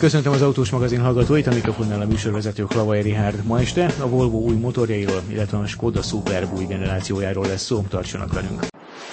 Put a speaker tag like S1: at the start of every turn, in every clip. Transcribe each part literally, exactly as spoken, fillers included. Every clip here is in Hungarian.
S1: Köszöntöm az Autós Magazin hallgatóit, a mikrofonnál a műsorvezető Klavai Richárd. Ma este a Volvo új motorjairól, illetve a Skoda Superb új generációjáról lesz szó, tartsanak velünk.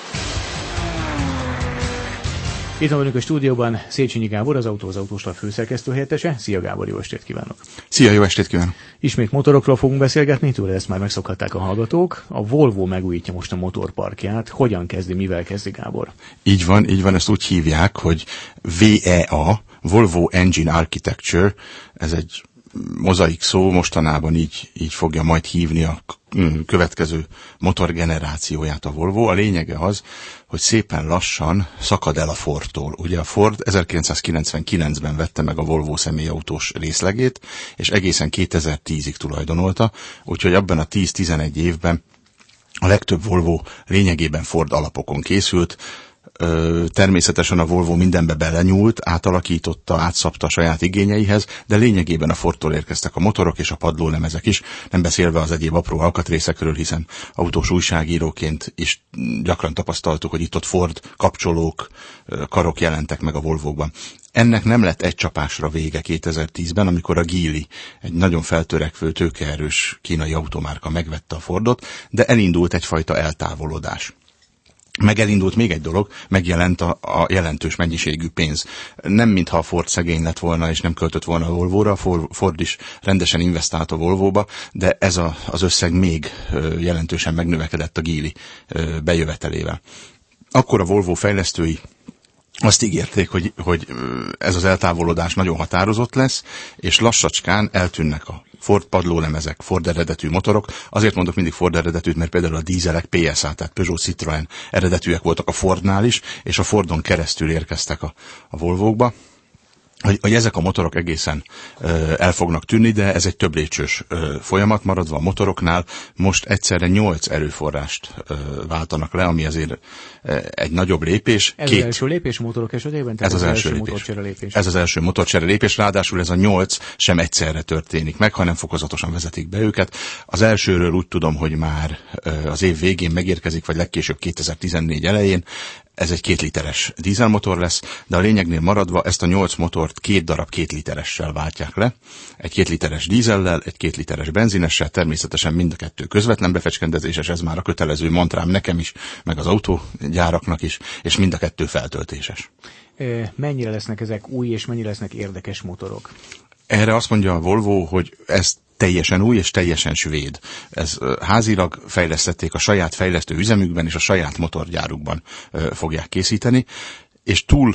S1: Itt van velünk a stúdióban Széchenyi Gábor, az Autó az Autóslap főszerkesztő helyettese. Szia Gábor, jó estét kívánok!
S2: Szia, jó estét kívánok!
S1: Ismét motorokról fogunk beszélgetni, tőle ezt már megszokhatták a hallgatók. A Volvo megújítja most a motorparkját. Hogyan kezdi, mivel kezdi, Gábor?
S2: Így van, így van, ezt úgy hívják, hogy vé e á, Volvo Engine Architecture, ez egy mozaik szó, mostanában így, így fogja majd hívni a következő motorgenerációját a Volvo. A lényege az, hogy szépen lassan szakad el a Fordtól. Ugye a Ford ezerkilencszázkilencvenkilencben vette meg a Volvo személyautós részlegét, és egészen kétezer-tízig tulajdonolta, úgyhogy abban a tíz-tizenegy évben a legtöbb Volvo lényegében Ford alapokon készült. Természetesen a Volvo mindenbe belenyúlt, átalakította, átszabta a saját igényeihez, de lényegében a Fordtól érkeztek a motorok és a padlólemezek is, nem beszélve az egyéb apró alkatrészekről, hiszen autós újságíróként is gyakran tapasztaltuk, hogy itt-ott Ford kapcsolók, karok jelentek meg a Volvókban. Ennek nem lett egy csapásra vége kétezer-tízben, amikor a Geely, egy nagyon feltörekvő, tőkeerős kínai automárka megvette a Fordot, de elindult egyfajta eltávolodás. Meg elindult még egy dolog, megjelent a, a jelentős mennyiségű pénz. Nem mintha a Ford szegény lett volna, és nem költött volna a Volvóra, a Ford is rendesen investált a Volvóba, de ez a, az összeg még jelentősen megnövekedett a Geely bejövetelével. Akkor a Volvo fejlesztői azt ígérték, hogy, hogy ez az eltávolodás nagyon határozott lesz, és lassacskán eltűnnek a Ford padlólemezek, Ford eredetű motorok. Azért mondok mindig Ford eredetűt, mert például a dízelek pé es á, tehát Peugeot Citroën eredetűek voltak a Fordnál is, és a Fordon keresztül érkeztek a, a Volvókba. Hogy, hogy ezek a motorok egészen ö, el fognak tűnni, de ez egy több lépcsős ö, folyamat, maradva a motoroknál. Most egyszerre nyolc erőforrást ö, váltanak le, ami azért ö, egy nagyobb lépés.
S1: Ez Két... az első lépés a motorok esetében?
S2: Ez az, az első lépés.
S1: lépés.
S2: Ez az első motorcsere lépés, ráadásul ez a nyolc sem egyszerre történik meg, hanem fokozatosan vezetik be őket. Az elsőről úgy tudom, hogy már ö, az év végén megérkezik, vagy legkésőbb kétezer-tizennégy elején. Ez egy két literes dízelmotor lesz, de a lényegnél maradva ezt a nyolc motort két darab két literessel váltják le. Egy két literes dízellel, egy két literes benzinessel, természetesen mind a kettő közvetlen befecskendezéses, ez már a kötelező mantrám nekem is, meg az autógyáraknak is, és mind a kettő feltöltéses.
S1: Mennyire lesznek ezek új, és mennyire lesznek érdekes motorok?
S2: Erre azt mondja a Volvo, hogy ez teljesen új és teljesen svéd. Ez házilag fejlesztették a saját fejlesztő üzemükben és a saját motorgyárukban fogják készíteni, és túl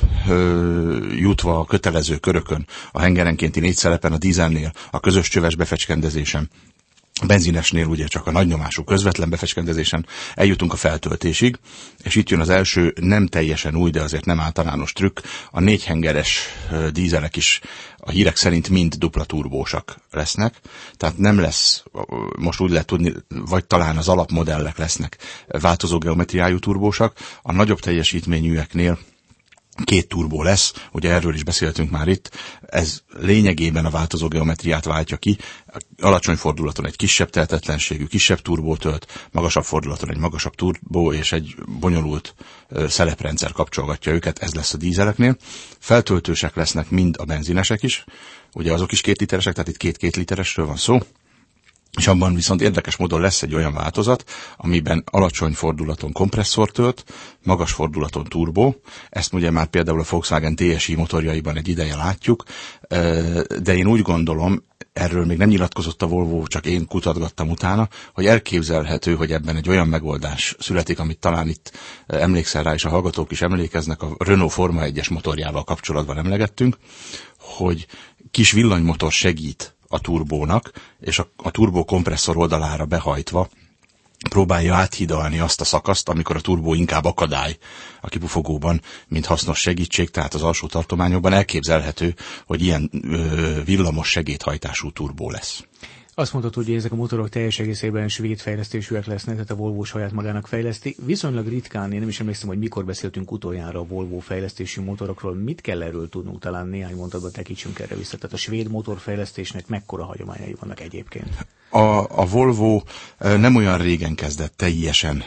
S2: ö, jutva a kötelező körökön, a hengerenkénti négy szelepen, a dízelnél, a közös csöves befecskendezésen, a benzinesnél ugye csak a nagynyomású közvetlen befecskendezésen eljutunk a feltöltésig, és itt jön az első nem teljesen új, de azért nem általános trükk. A négyhengeres dízelek is a hírek szerint mind dupla turbósak lesznek, tehát nem lesz, most úgy lehet tudni, vagy talán az alapmodellek lesznek változó geometriájú turbósak, a nagyobb teljesítményűeknél két turbó lesz, ugye erről is beszéltünk már itt, ez lényegében a változó geometriát váltja ki, alacsony fordulaton egy kisebb tehetetlenségű, kisebb turbó tölt, magasabb fordulaton egy magasabb turbó, és egy bonyolult uh, szeleprendszer kapcsolgatja őket, ez lesz a dízeleknél. Feltöltősek lesznek mind a benzinesek is, ugye azok is két literesek, tehát itt két-két literesről van szó, és abban viszont érdekes módon lesz egy olyan változat, amiben alacsony fordulaton kompresszor tölt, magas fordulaton turbó. Ezt ugye már például a Volkswagen té es i motorjaiban egy ideje látjuk, de én úgy gondolom, erről még nem nyilatkozott a Volvo, csak én kutatgattam utána, hogy elképzelhető, hogy ebben egy olyan megoldás születik, amit talán itt emlékszel rá, és a hallgatók is emlékeznek, a Renault Forma egyes motorjával kapcsolatban emlegettünk, hogy kis villanymotor segít a turbónak, és a, a turbó kompresszor oldalára behajtva próbálja áthidalni azt a szakaszt, amikor a turbó inkább akadály a kipufogóban, mint hasznos segítség, tehát az alsó tartományokban elképzelhető, hogy ilyen ö, villamos segédhajtású turbó lesz.
S1: Azt mondtad, hogy ezek a motorok teljes egészében svéd fejlesztésűek lesznek, tehát a Volvo saját magának fejleszti. Viszonylag ritkán, én nem is emlékszem, hogy mikor beszéltünk utoljára a Volvo fejlesztésű motorokról. Mit kell erről tudnunk? Talán néhány mondatban tekítsünk erre vissza. Tehát a svéd motorfejlesztésnek mekkora hagyományai vannak egyébként?
S2: A, a Volvo nem olyan régen kezdett teljesen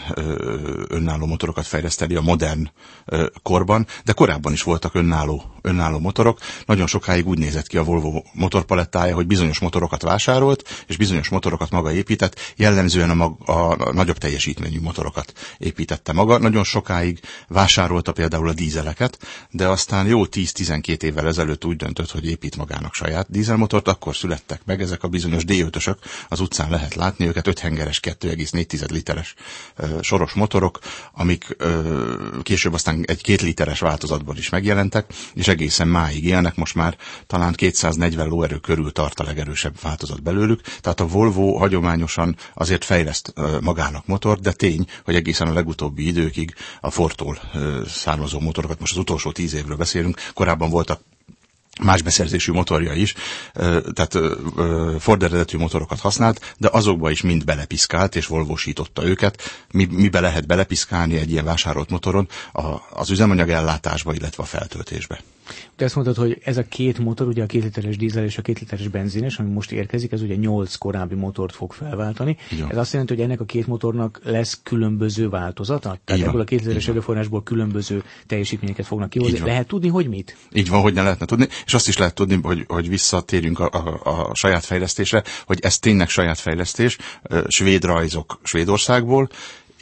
S2: önálló motorokat fejleszteni a modern korban, de korábban is voltak önálló, önálló motorok. Nagyon sokáig úgy nézett ki a Volvo motorpalettája, hogy bizonyos motorokat vásárolt, és bizonyos motorokat maga épített, jellemzően a, mag, a nagyobb teljesítményű motorokat építette maga. Nagyon sokáig vásárolta például a dízeleket, de aztán jó tíz-tizenkét évvel ezelőtt úgy döntött, hogy épít magának saját dízelmotort, akkor születtek meg ezek a bizonyos dé ötösök, az utcán lehet látni őket, öt hengeres, kettő egész négy literes ö, soros motorok, amik ö, később aztán egy két literes változatban is megjelentek, és egészen máig élnek, most már talán kétszáznegyven lóerő körül tart a legerősebb változat belőlük, tehát a Volvo hagyományosan azért fejleszt ö, magának motort, de tény, hogy egészen a legutóbbi időkig a Fordtól ö, származó motorokat, most az utolsó tíz évről beszélünk, korábban voltak más beszerzésű motorja is, tehát Ford eredetű motorokat használt, de azokba is mind belepiszkált, és Volvosította őket. Mi, mibe lehet belepiszkálni egy ilyen vásárolt motoron? A, az üzemanyag ellátásba, illetve a feltöltésbe.
S1: Te azt mondtad, hogy ez a két motor, ugye a két literes dízel és a két literes benzines, ami most érkezik, ez ugye nyolc korábbi motort fog felváltani. Ez azt jelenti, hogy ennek a két motornak lesz különböző változata? Tehát ebből a két literes erőforrásból különböző teljesítményeket fognak kihozni. Lehet tudni, hogy mit?
S2: Így van, hogy ne lehetne tudni, és azt is lehet tudni, hogy, hogy visszatérjünk a, a, a saját fejlesztésre, hogy ez tényleg saját fejlesztés, svéd rajzok Svédországból,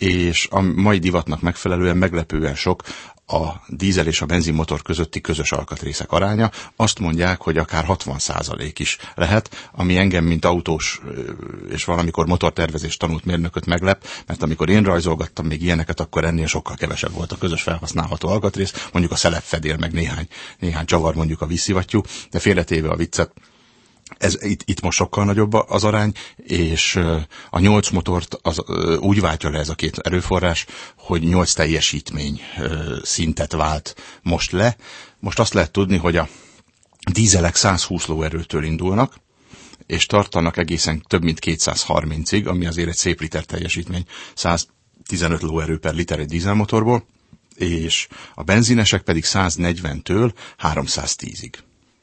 S2: és a mai divatnak megfelelően meglepően sok a dízel és a benzinmotor közötti közös alkatrészek aránya. Azt mondják, hogy akár hatvan százalék is lehet, ami engem, mint autós és valamikor motortervezés tanult mérnököt meglep, mert amikor én rajzolgattam még ilyeneket, akkor ennél sokkal kevesebb volt a közös felhasználható alkatrész, mondjuk a szelepfedél, meg néhány, néhány csavar, mondjuk a vízszivattyú, de félretéve a viccet, Ez, itt, itt most sokkal nagyobb az arány, és a nyolc motort az, úgy váltja le ez a két erőforrás, hogy nyolc teljesítmény szintet vált most le. Most azt lehet tudni, hogy a dízelek százhúsz lóerőtől indulnak, és tartanak egészen több mint kétszázharmincig, ami azért egy szép liter teljesítmény, száztizenöt lóerő per liter egy dízelmotorból, és a benzinesek pedig száznegyventől háromszáztízig.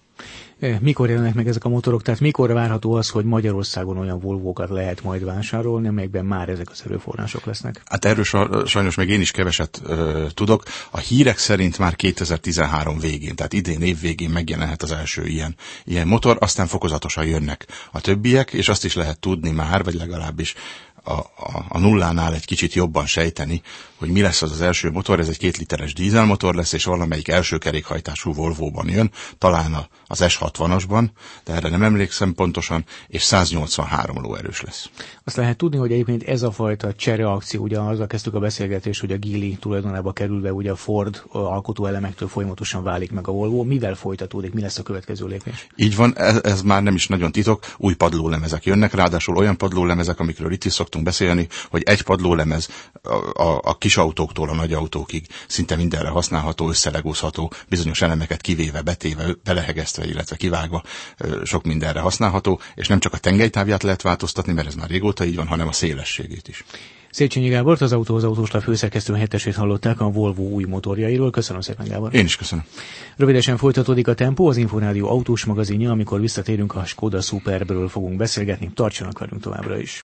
S1: Mikor jelennek meg ezek a motorok? Tehát mikor várható az, hogy Magyarországon olyan Volvókat lehet majd vásárolni, amelyekben már ezek az erőforrások lesznek?
S2: Hát erről sajnos még én is keveset ö, tudok. A hírek szerint már kétezer-tizenhárom végén, tehát idén év végén megjelenhet az első ilyen, ilyen motor, aztán fokozatosan jönnek a többiek, és azt is lehet tudni már, vagy legalábbis a, a, a nullánál egy kicsit jobban sejteni, hogy mi lesz az az első motor. Ez egy két literes dízelmotor lesz, és valamelyik első kerékhajtású Volvóban jön, talán az es hatvanasban, de erre nem emlékszem pontosan, és száznyolcvanhárom lóerős lesz.
S1: Azt lehet tudni, hogy egyébként ez a fajta csereakció, ugye azzal kezdtük a beszélgetést, hogy a Geely tulajdonába kerülve ugye a Ford alkotóelemektől folyamatosan válik meg a Volvo. Mivel folytatódik, mi lesz a következő lépés?
S2: Így van, ez, ez már nem is nagyon titok, új padlólemezek jönnek, ráadásul olyan padlólemezek, amikről itt is szoktunk beszélni, hogy egy padlólemez a, a, a kis autóktól a nagy autókig szinte mindenre használható, összelegózható, bizonyos elemeket kivéve, betéve, belehegesztve, illetve kivágva sok mindenre használható, és nem csak a tengelytávját lehet változtatni, mert ez már régóta így van, hanem a szélességét is.
S1: Széchenyi Gábort, az Autóhoz Autóstáv főszerkesztő helyettesét hallották a Volvo új motorjairól. Köszönöm szépen, Gábor.
S2: Én is köszönöm.
S1: Rövidesen folytatódik a Tempó, az Inforádió autós magazinja, amikor visszatérünk a Skoda Superbről fogunk beszélgetni. Tartsanak velünk továbbra is.